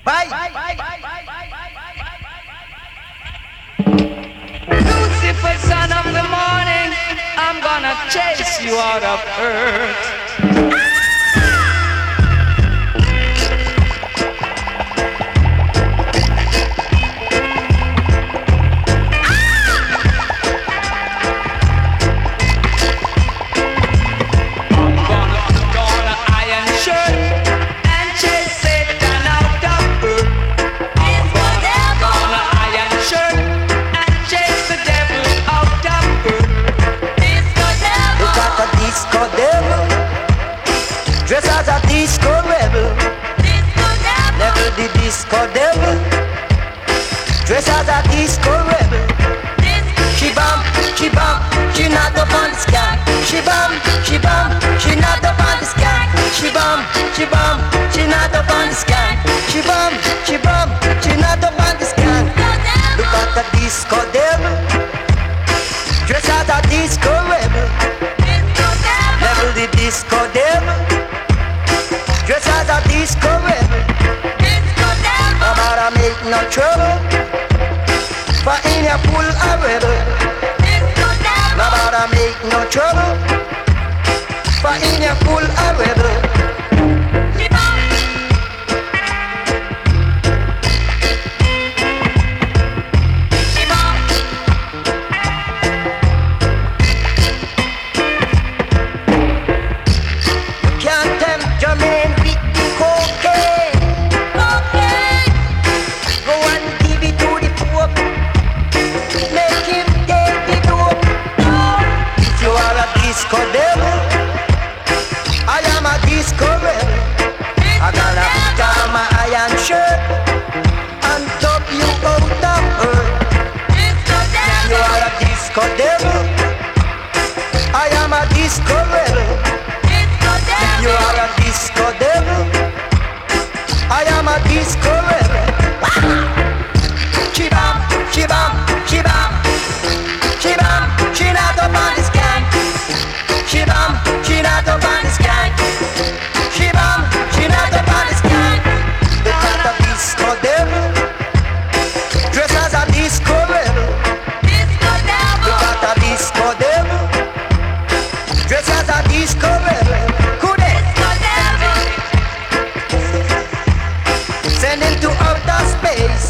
Bye. Lucifer, son of the morning, I'm gonna chase you out of earth. Dress as a disco rebel, never the disco devil. Dress as a disco rebel. She bump, she not up on the sky. She bump, she not up on the sky. She bump, she not up on the sky. She bump, she not up on the sky. Look at the disco devil. Dress as a disco rebel, never the disco devil. Dress as a disco rebel. No matter make no trouble, for in your pool a rebel. No matter make no trouble, for in your pool a rebel. Disco devil, I am a disco rebel. I gotta put on my iron shirt and top you out of earth. You are a disco devil, I am a disco rebel. You are a disco devil, I am a disco rebel. Chibam, chibam, chibam, chibam, she not up on the sky. She bum, she not up on the sky. She bum, she not up on the sky. Look at the disco devil, dress as a disco rebel. Look at the disco devil, dress as a disco rebel. Could it? Send him to outer space.